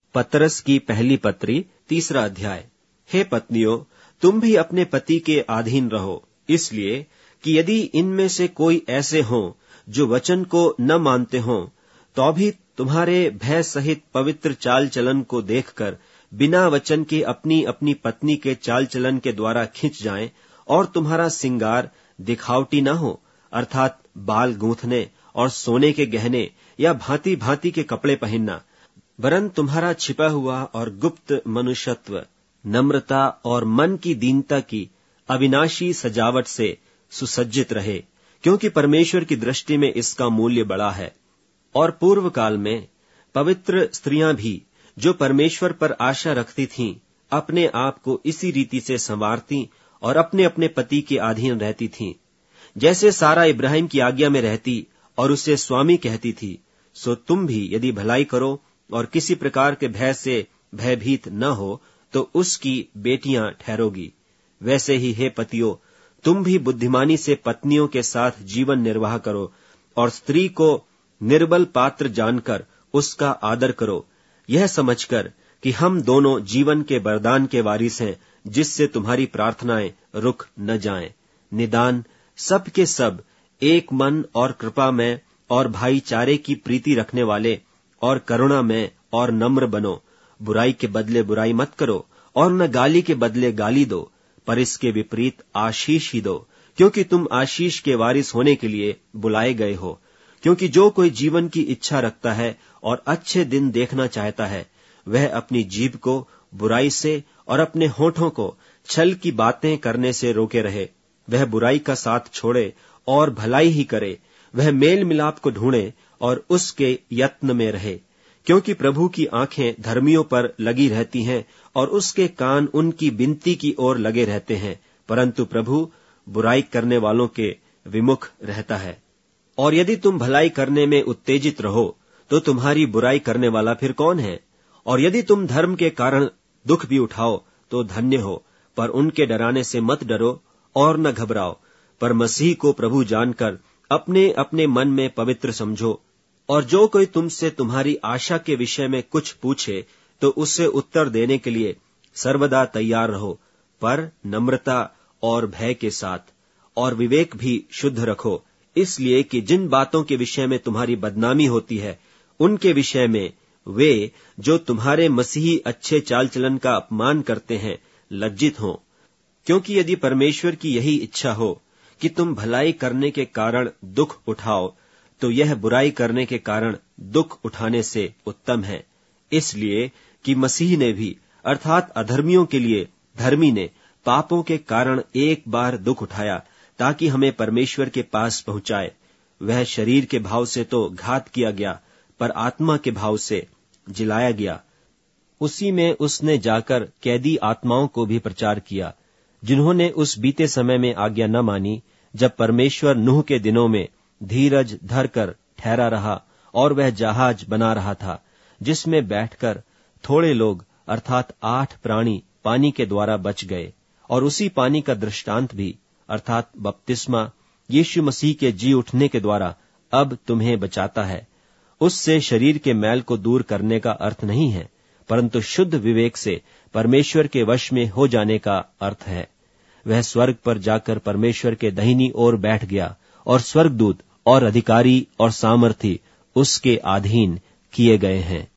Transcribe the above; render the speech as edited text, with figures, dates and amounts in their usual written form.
पतरस की पहली पत्री 3 अध्याय। हे पत्नियों, तुम भी अपने पति के अधीन रहो, इसलिए कि यदि इनमें से कोई ऐसे हों जो वचन को न मानते हों, तो भी तुम्हारे भय सहित पवित्र चाल चलन को देखकर बिना वचन के अपनी अपनी पत्नी के चाल चलन के द्वारा खिंच जाएं, और तुम्हारा सिंगार दिखावटी न हो, अर्थात बाल गूंथने और सोने के गहने या भांति भांति के कपड़े पहनना, वरन तुम्हारा छिपा हुआ और गुप्त मनुष्यत्व नम्रता और मन की दीनता की अविनाशी सजावट से सुसज्जित रहे, क्योंकि परमेश्वर की दृष्टि में इसका मूल्य बड़ा है। और पूर्व काल में पवित्र स्त्रियां भी जो परमेश्वर पर आशा रखती थीं, अपने आप को इसी रीति से संवारती और अपने अपने पति के अधीन रहती थीं। जैसे सारा इब्राहिम की आज्ञा में रहती और उसे स्वामी कहती थी, सो तुम भी यदि भलाई करो और किसी प्रकार के भय से भयभीत न हो, तो उसकी बेटियां ठहरोगी। वैसे ही हे पतियों, तुम भी बुद्धिमानी से पत्नियों के साथ जीवन निर्वाह करो और स्त्री को निर्बल पात्र जानकर उसका आदर करो, यह समझकर कि हम दोनों जीवन के वरदान के वारिस हैं, जिससे तुम्हारी प्रार्थनाएं रुक न जाएं। निदान सब के सब एक मन और कृपा में और भाईचारे की प्रीति रखने वाले और करुणा में और नम्र बनो। बुराई के बदले बुराई मत करो और न गाली के बदले गाली दो, पर इसके विपरीत आशीष ही दो, क्योंकि तुम आशीष के वारिस होने के लिए बुलाए गए हो। क्योंकि जो कोई जीवन की इच्छा रखता है और अच्छे दिन देखना चाहता है, वह अपनी जीभ को बुराई से और अपने होठों को छल की बातें करने से रोके रहे। वह बुराई का साथ छोड़े और भलाई ही करे। वह मेल मिलाप को ढूंढे और उसके यत्न में रहे, क्योंकि प्रभु की आंखें धर्मियों पर लगी रहती हैं और उसके कान उनकी विनती की ओर लगे रहते हैं, परंतु प्रभु बुराई करने वालों के विमुख रहता है। और यदि तुम भलाई करने में उत्तेजित रहो, तो तुम्हारी बुराई करने वाला फिर कौन है? और यदि तुम धर्म के कारण दुख भी उठाओ, तो धन्य हो, पर उनके डराने से मत डरो और न घबराओ, पर मसीह को प्रभु जानकर अपने अपने मन में पवित्र समझो। और जो कोई तुमसे तुम्हारी आशा के विषय में कुछ पूछे, तो उससे उत्तर देने के लिए सर्वदा तैयार रहो, पर नम्रता और भय के साथ, और विवेक भी शुद्ध रखो, इसलिए कि जिन बातों के विषय में तुम्हारी बदनामी होती है, उनके विषय में वे जो तुम्हारे मसीही अच्छे चाल चलन का अपमान करते हैं लज्जित हों। क्योंकि यदि परमेश्वर की यही इच्छा हो कि तुम भलाई करने के कारण दुख उठाओ, तो यह बुराई करने के कारण दुख उठाने से उत्तम है। इसलिए कि मसीह ने भी, अर्थात अधर्मियों के लिए धर्मी ने, पापों के कारण एक बार दुख उठाया, ताकि हमें परमेश्वर के पास पहुंचाए। वह शरीर के भाव से तो घात किया गया, पर आत्मा के भाव से जिलाया गया। उसी में उसने जाकर कैदी आत्माओं को भी प्रचार किया, जिन्होंने उस बीते समय में आज्ञा न मानी, जब परमेश्वर नूह के दिनों में धीरज धरकर ठहरा रहा और वह जहाज बना रहा था, जिसमें बैठकर थोड़े लोग अर्थात 8 प्राणी पानी के द्वारा बच गए। और उसी पानी का दृष्टांत भी अर्थात बपतिस्मा यीशु मसीह के जी उठने के द्वारा अब तुम्हें बचाता है। उससे शरीर के मैल को दूर करने का अर्थ नहीं है, परंतु शुद्ध विवेक से परमेश्वर के वश में हो जाने का अर्थ है। वह स्वर्ग पर जाकर परमेश्वर के दाहिनी ओर बैठ गया, और स्वर्गदूत और अधिकारी और सामर्थी उसके अधीन किए गए हैं।